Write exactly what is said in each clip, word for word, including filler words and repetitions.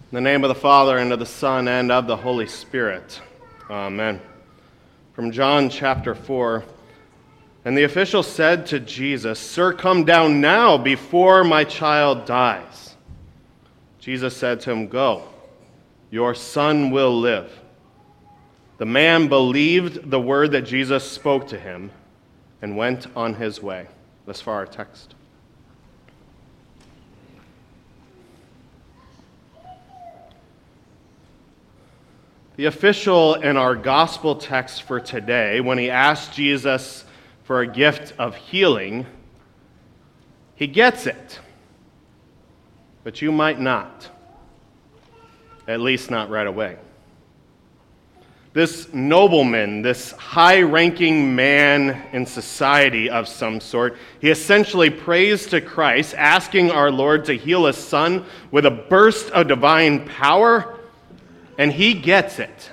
In the name of the Father, and of the Son, and of the Holy Spirit. Amen. From John chapter four. And the official said to Jesus, "Sir, come down now before my child dies." Jesus said to him, "Go, your son will live." The man believed the word that Jesus spoke to him and went on his way. Thus far our text. The official in our gospel text for today, when he asked Jesus for a gift of healing, he gets it. But you might not. At least not right away. This nobleman, this high-ranking man in society of some sort, he essentially prays to Christ, asking our Lord to heal his son with a burst of divine power, and he gets it.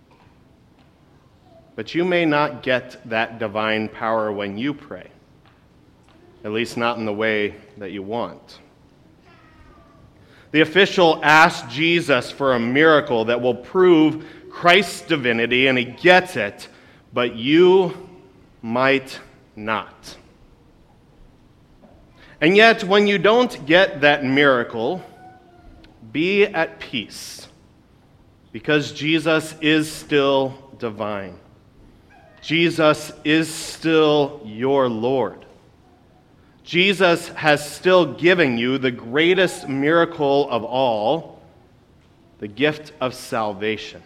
But you may not get that divine power when you pray, at least not in the way that you want. The official asked Jesus for a miracle that will prove Christ's divinity, and he gets it, but you might not. And yet, when you don't get that miracle, be at peace. Because Jesus is still divine. Jesus is still your Lord. Jesus has still given you the greatest miracle of all, the gift of salvation.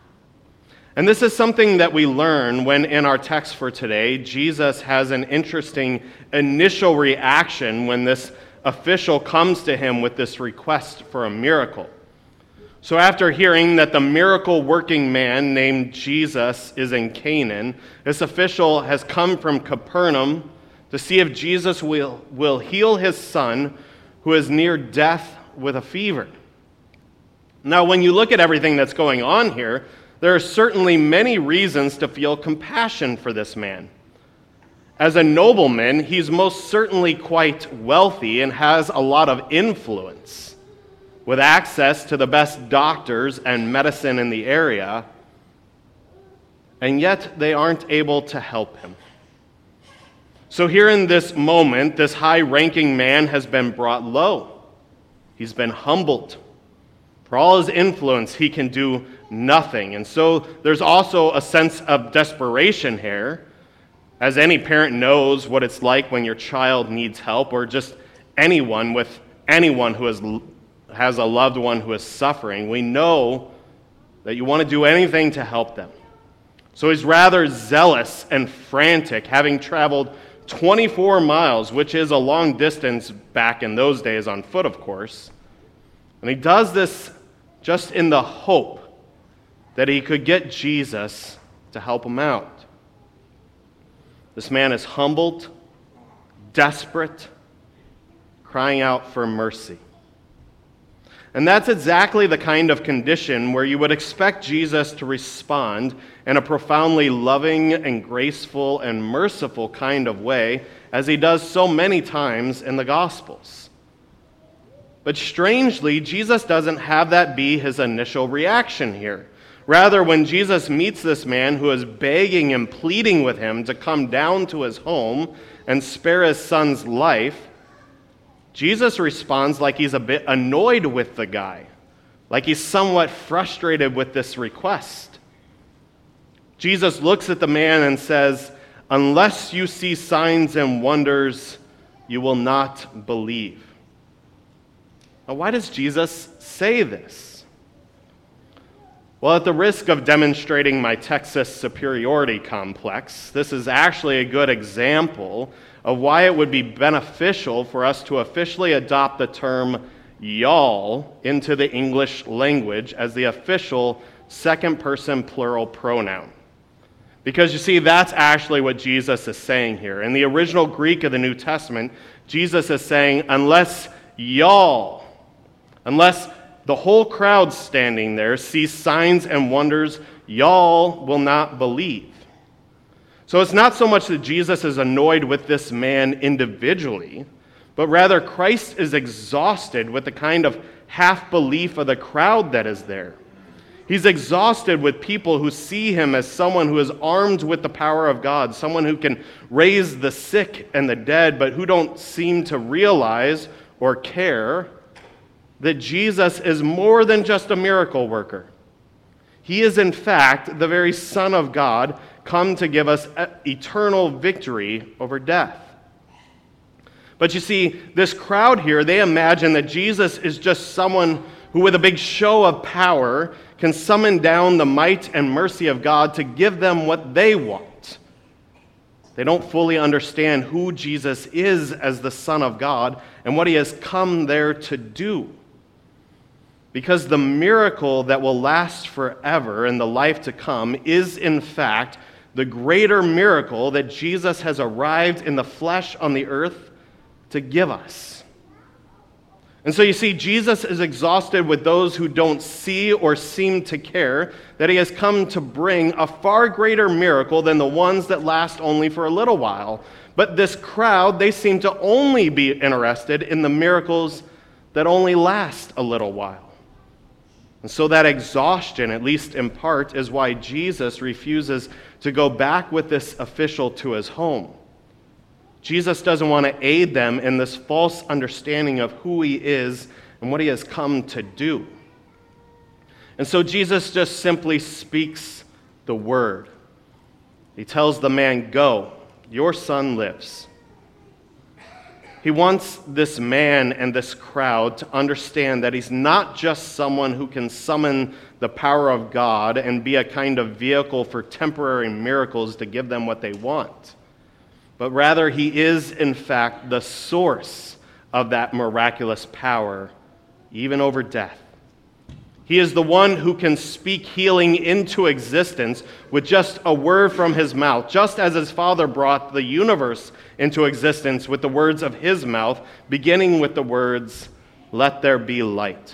And this is something that we learn when in our text for today, Jesus has an interesting initial reaction when this official comes to him with this request for a miracle. So after hearing that the miracle-working man named Jesus is in Canaan, this official has come from Capernaum to see if Jesus will, will heal his son who is near death with a fever. Now, when you look at everything that's going on here, there are certainly many reasons to feel compassion for this man. As a nobleman, he's most certainly quite wealthy and has a lot of influence, with access to the best doctors and medicine in the area, and yet they aren't able to help him. So here in this moment, this high-ranking man has been brought low. He's been humbled. For all his influence, he can do nothing. And so there's also a sense of desperation here, as any parent knows what it's like when your child needs help, or just anyone with anyone who has has a loved one who is suffering. We know that you want to do anything to help them. So he's rather zealous and frantic, having traveled twenty-four miles, which is a long distance back in those days on foot, of course. And he does this just in the hope that he could get Jesus to help him out. This man is humbled, desperate, crying out for mercy. And that's exactly the kind of condition where you would expect Jesus to respond in a profoundly loving and graceful and merciful kind of way, as he does so many times in the Gospels. But strangely, Jesus doesn't have that be his initial reaction here. Rather, when Jesus meets this man who is begging and pleading with him to come down to his home and spare his son's life, Jesus responds like he's a bit annoyed with the guy, like he's somewhat frustrated with this request. Jesus looks at the man and says, "Unless you see signs and wonders, you will not believe." Now, why does Jesus say this? Well, at the risk of demonstrating my Texas superiority complex, this is actually a good example of why it would be beneficial for us to officially adopt the term y'all into the English language as the official second-person plural pronoun. Because you see, that's actually what Jesus is saying here. In the original Greek of the New Testament, Jesus is saying, unless y'all, unless the whole crowd standing there sees signs and wonders, y'all will not believe. So it's not so much that Jesus is annoyed with this man individually, but rather Christ is exhausted with the kind of half-belief of the crowd that is there. He's exhausted with people who see him as someone who is armed with the power of God, someone who can raise the sick and the dead, but who don't seem to realize or care that Jesus is more than just a miracle worker. He is, in fact, the very Son of God, come to give us eternal victory over death. But you see, this crowd here, they imagine that Jesus is just someone who, with a big show of power, can summon down the might and mercy of God to give them what they want. They don't fully understand who Jesus is as the Son of God and what he has come there to do. Because the miracle that will last forever in the life to come is, in fact, the greater miracle that Jesus has arrived in the flesh on the earth to give us. And so you see, Jesus is exhausted with those who don't see or seem to care that he has come to bring a far greater miracle than the ones that last only for a little while. But this crowd, they seem to only be interested in the miracles that only last a little while. And so that exhaustion, at least in part, is why Jesus refuses to go back with this official to his home. Jesus doesn't want to aid them in this false understanding of who he is and what he has come to do. And so Jesus just simply speaks the word. He tells the man, "Go, your son lives." He wants this man and this crowd to understand that he's not just someone who can summon the power of God and be a kind of vehicle for temporary miracles to give them what they want, but rather he is, in fact, the source of that miraculous power, even over death. He is the one who can speak healing into existence with just a word from his mouth, just as his Father brought the universe into existence with the words of his mouth, beginning with the words, "Let there be light."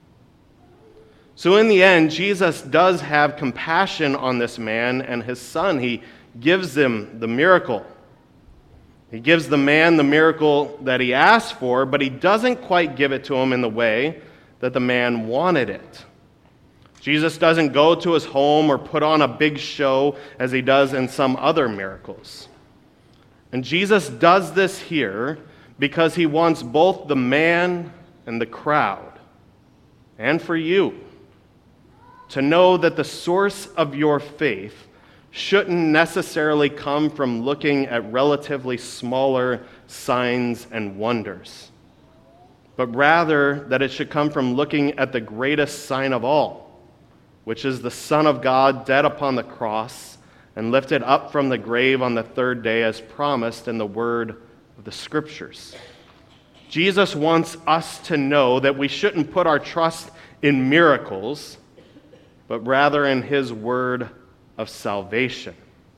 So in the end, Jesus does have compassion on this man and his son. He gives him the miracle. He gives the man the miracle that he asked for, but he doesn't quite give it to him in the way that the man wanted it. Jesus doesn't go to his home or put on a big show as he does in some other miracles. And Jesus does this here because he wants both the man and the crowd, and for you, to know that the source of your faith shouldn't necessarily come from looking at relatively smaller signs and wonders, but rather that it should come from looking at the greatest sign of all, which is the Son of God dead upon the cross and lifted up from the grave on the third day as promised in the word of the Scriptures. Jesus wants us to know that we shouldn't put our trust in miracles, but rather in his word of salvation.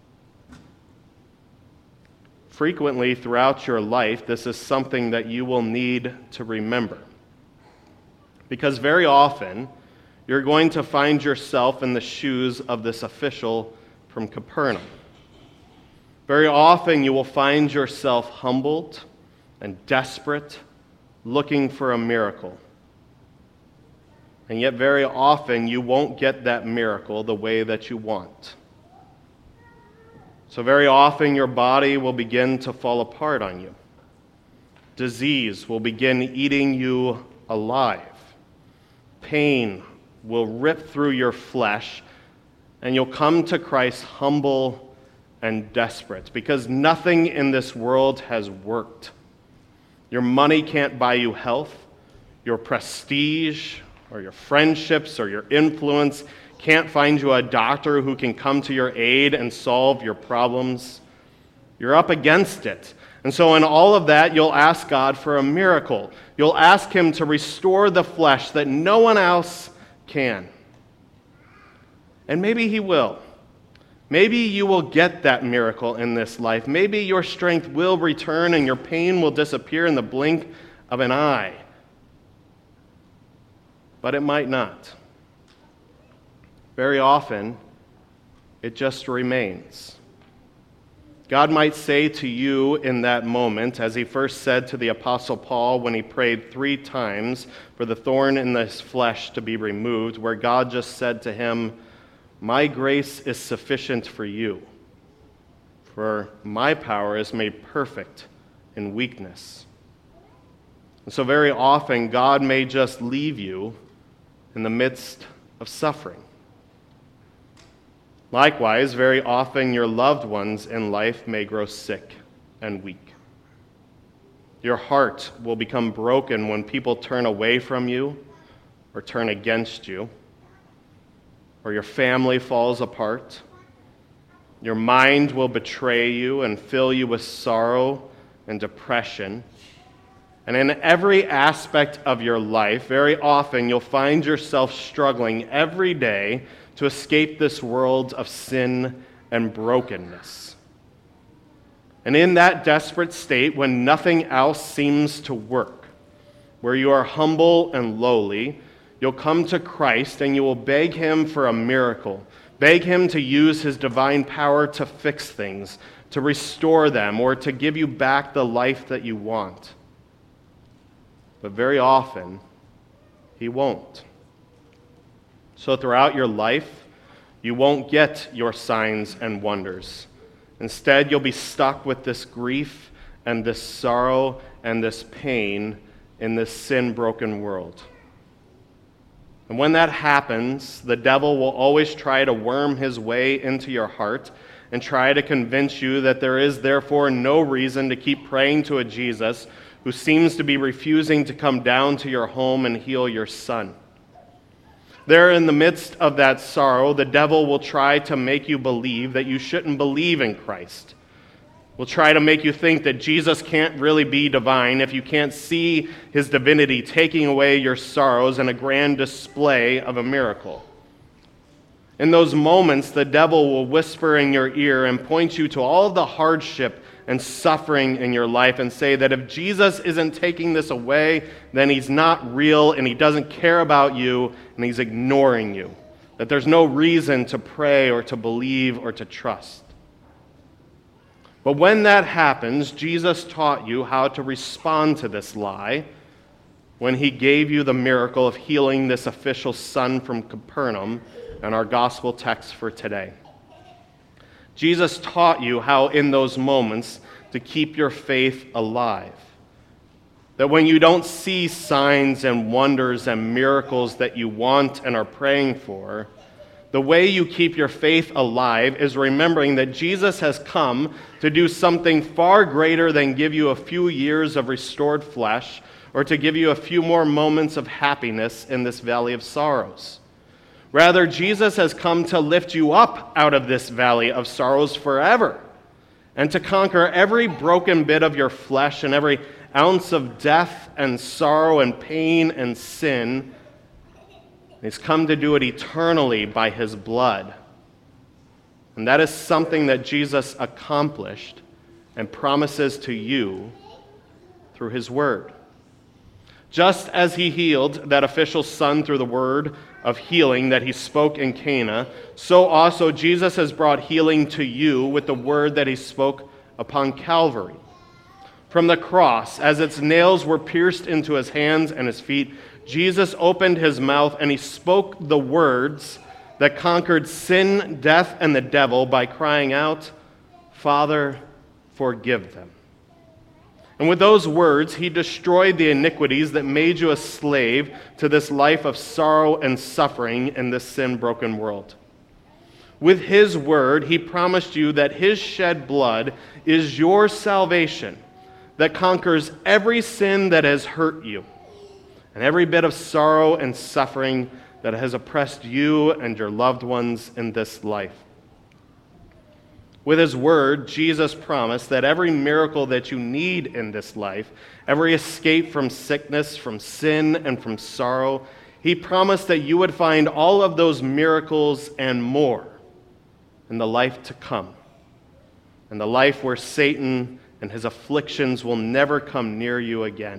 Frequently throughout your life, this is something that you will need to remember. Because very often, you're going to find yourself in the shoes of this official from Capernaum. Very often, you will find yourself humbled and desperate, looking for a miracle. And yet very often, you won't get that miracle the way that you want. So very often, your body will begin to fall apart on you. Disease will begin eating you alive. Pain will rip through your flesh, and you'll come to Christ humble and desperate, because nothing in this world has worked. Your money can't buy you health. Your prestige or your friendships or your influence can't find you a doctor who can come to your aid and solve your problems. You're up against it. And so in all of that, you'll ask God for a miracle. You'll ask him to restore the flesh that no one else can. And maybe he will. Maybe you will get that miracle in this life. Maybe your strength will return and your pain will disappear in the blink of an eye. But it might not. Very often, it just remains. God might say to you in that moment, as he first said to the Apostle Paul when he prayed three times for the thorn in his flesh to be removed, where God just said to him, "My grace is sufficient for you, for my power is made perfect in weakness." And so very often, God may just leave you in the midst of suffering. Likewise, very often your loved ones in life may grow sick and weak. Your heart will become broken when people turn away from you or turn against you, or your family falls apart. Your mind will betray you and fill you with sorrow and depression. And in every aspect of your life, very often you'll find yourself struggling every day to escape this world of sin and brokenness. And in that desperate state, when nothing else seems to work, where you are humble and lowly, you'll come to Christ and you will beg him for a miracle, beg him to use his divine power to fix things, to restore them, or to give you back the life that you want. But very often, he won't. So throughout your life, you won't get your signs and wonders. Instead, you'll be stuck with this grief and this sorrow and this pain in this sin-broken world. And when that happens, the devil will always try to worm his way into your heart and try to convince you that there is therefore no reason to keep praying to a Jesus who seems to be refusing to come down to your home and heal your son. There, in the midst of that sorrow, the devil will try to make you believe that you shouldn't believe in Christ. Will try to make you think that Jesus can't really be divine if you can't see his divinity taking away your sorrows in a grand display of a miracle. In those moments, the devil will whisper in your ear and point you to all of the hardship and suffering in your life and say that if Jesus isn't taking this away, then he's not real and he doesn't care about you and he's ignoring you. That there's no reason to pray or to believe or to trust. But when that happens, Jesus taught you how to respond to this lie when he gave you the miracle of healing this official son from Capernaum in our gospel text for today. Jesus taught you how in those moments to keep your faith alive. That when you don't see signs and wonders and miracles that you want and are praying for, the way you keep your faith alive is remembering that Jesus has come to do something far greater than give you a few years of restored flesh or to give you a few more moments of happiness in this valley of sorrows. Rather, Jesus has come to lift you up out of this valley of sorrows forever and to conquer every broken bit of your flesh and every ounce of death and sorrow and pain and sin. He's come to do it eternally by his blood. And that is something that Jesus accomplished and promises to you through his word. Just as he healed that official son through the word of healing that he spoke in Cana, so also Jesus has brought healing to you with the word that he spoke upon Calvary. From the cross, as its nails were pierced into his hands and his feet, Jesus opened his mouth and he spoke the words that conquered sin, death, and the devil by crying out, "Father, forgive them." And with those words, he destroyed the iniquities that made you a slave to this life of sorrow and suffering in this sin-broken world. With his word, he promised you that his shed blood is your salvation that conquers every sin that has hurt you and every bit of sorrow and suffering that has oppressed you and your loved ones in this life. With his word, Jesus promised that every miracle that you need in this life, every escape from sickness, from sin, and from sorrow, he promised that you would find all of those miracles and more in the life to come, in the life where Satan and his afflictions will never come near you again.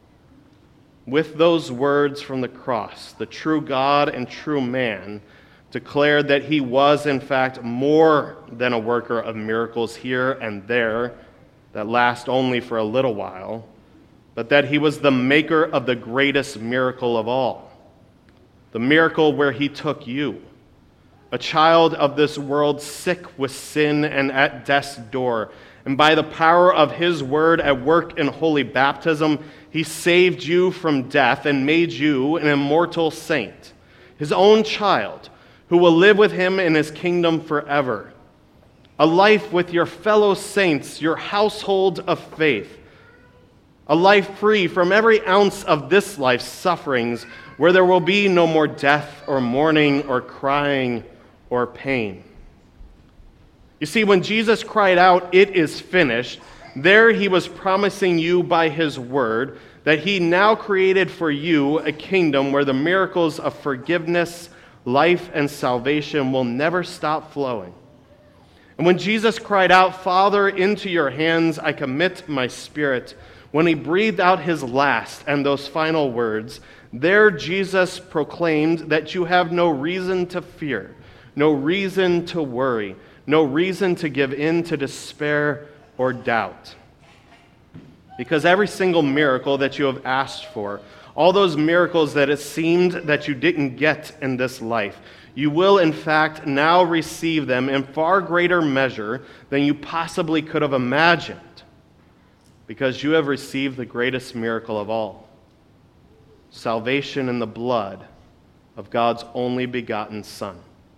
With those words from the cross, the true God and true man declared that he was, in fact, more than a worker of miracles here and there that last only for a little while, but that he was the maker of the greatest miracle of all, the miracle where he took you, a child of this world sick with sin and at death's door, and by the power of his word at work in holy baptism, he saved you from death and made you an immortal saint, his own child, who will live with him in his kingdom forever. A life with your fellow saints, your household of faith. A life free from every ounce of this life's sufferings, where there will be no more death or mourning or crying or pain. You see, when Jesus cried out, "It is finished," there he was promising you by his word that he now created for you a kingdom where the miracles of forgiveness, life, and salvation will never stop flowing. And when Jesus cried out, "Father, into your hands I commit my spirit," when he breathed out his last and those final words, there Jesus proclaimed that you have no reason to fear, no reason to worry, no reason to give in to despair or doubt. Because every single miracle that you have asked for, all those miracles that it seemed that you didn't get in this life, you will in fact now receive them in far greater measure than you possibly could have imagined, because you have received the greatest miracle of all, salvation in the blood of God's only begotten Son.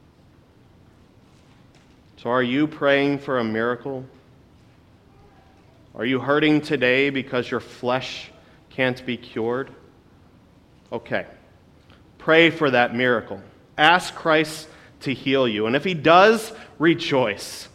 So are you praying for a miracle? Are you hurting today because your flesh can't be cured? Okay. Pray for that miracle. Ask Christ to heal you. And if he does, rejoice.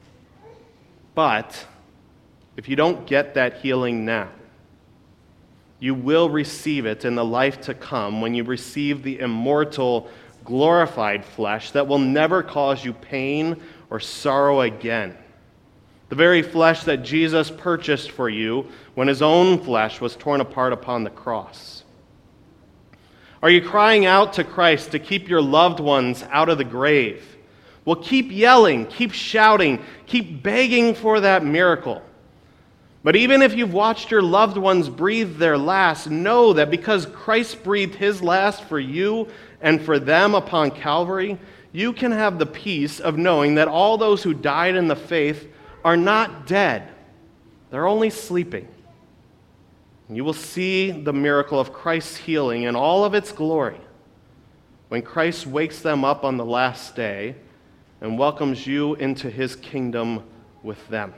But if you don't get that healing now, you will receive it in the life to come when you receive the immortal, glorified flesh that will never cause you pain or sorrow again. The very flesh that Jesus purchased for you when his own flesh was torn apart upon the cross. Are you crying out to Christ to keep your loved ones out of the grave? Well, keep yelling, keep shouting, keep begging for that miracle. But even if you've watched your loved ones breathe their last, know that because Christ breathed his last for you and for them upon Calvary, you can have the peace of knowing that all those who died in the faith are not dead. They're only sleeping. You will see the miracle of Christ's healing in all of its glory when Christ wakes them up on the last day and welcomes you into his kingdom with them.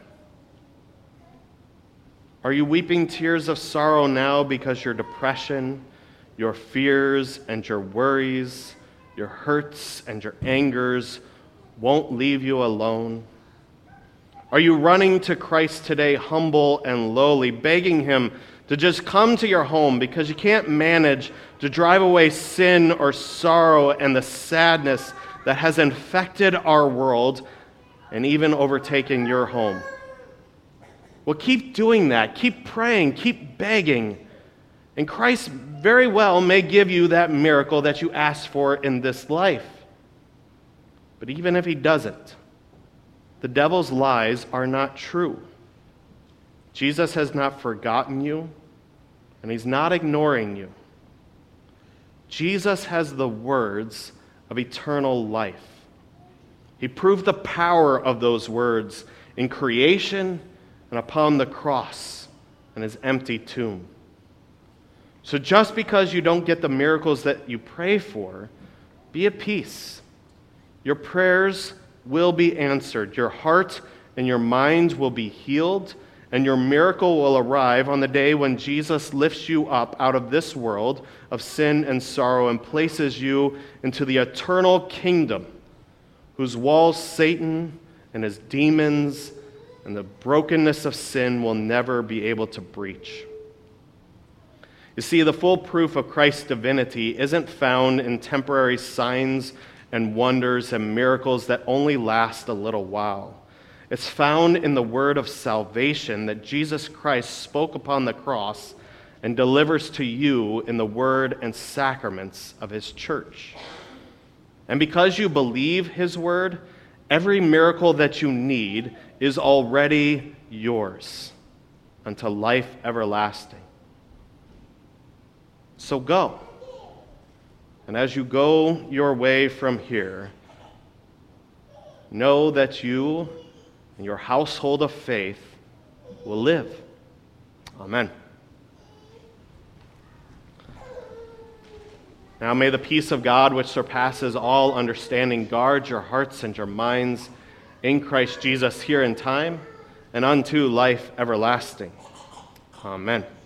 Are you weeping tears of sorrow now because your depression, your fears, and your worries, your hurts and your angers won't leave you alone? Are you running to Christ today humble and lowly, begging him to just come to your home because you can't manage to drive away sin or sorrow and the sadness that has infected our world and even overtaken your home? Well, keep doing that. Keep praying. Keep begging. And Christ very well may give you that miracle that you asked for in this life. But even if he doesn't, the devil's lies are not true. Jesus has not forgotten you, and he's not ignoring you. Jesus has the words of eternal life. He proved the power of those words in creation and upon the cross and his empty tomb. So just because you don't get the miracles that you pray for, be at peace. Your prayers will be answered. Your heart and your mind will be healed, and your miracle will arrive on the day when Jesus lifts you up out of this world of sin and sorrow and places you into the eternal kingdom, whose walls Satan and his demons and the brokenness of sin will never be able to breach. You see, the full proof of Christ's divinity isn't found in temporary signs and wonders and miracles that only last a little while. It's found in the word of salvation that Jesus Christ spoke upon the cross and delivers to you in the word and sacraments of his church. And because you believe his word, every miracle that you need is already yours unto life everlasting. So go. And as you go your way from here, know that you and your household of faith will live. Amen. Now may the peace of God, which surpasses all understanding, guard your hearts and your minds in Christ Jesus here in time and unto life everlasting. Amen.